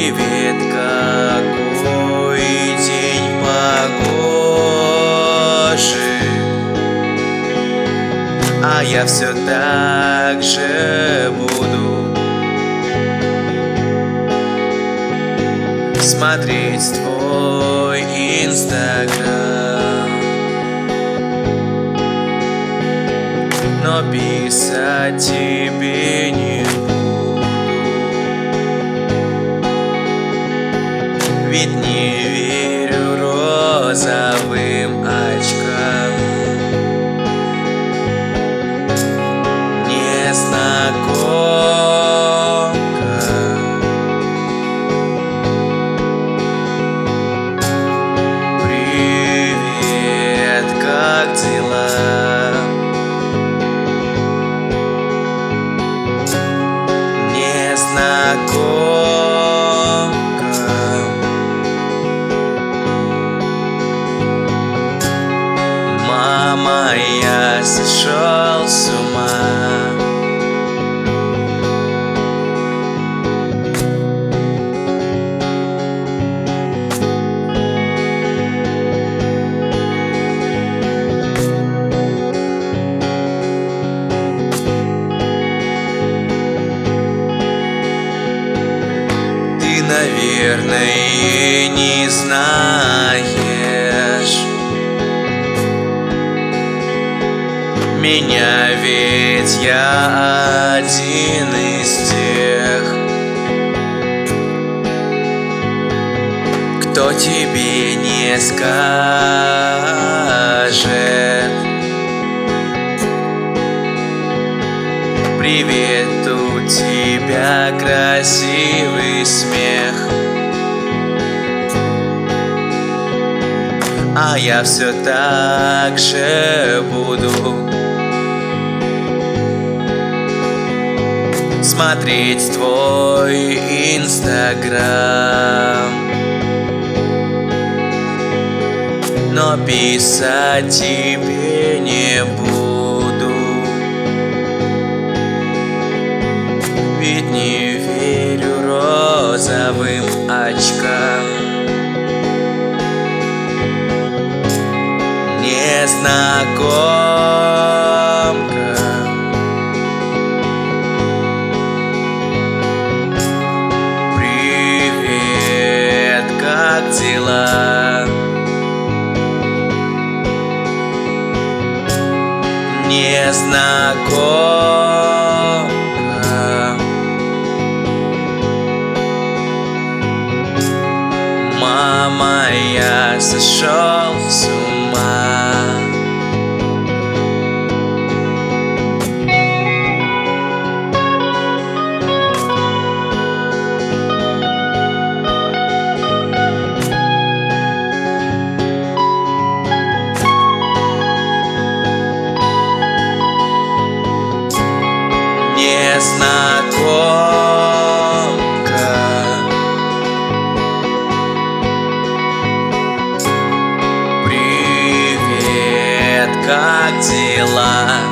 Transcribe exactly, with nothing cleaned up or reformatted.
Привет, какой день погожий, а я все так же буду смотреть твой инстаграм, но писать тебе не буду, ведь не верю розовым очкам. Незнакомка, привет, как дела? Незнакомка, мама, я сошел с ума. Наверное, не знаешь меня, ведь я один из тех, кто тебе не скажет привет, у тебя красивый смех, а я все так же буду смотреть твой инстаграм, но писать тебе не буду, ведь не верю розовым очкам. Незнакомка, привет, как дела? Незнакомка, мама, я сошел с ума. Незнакомка, привет, как дела?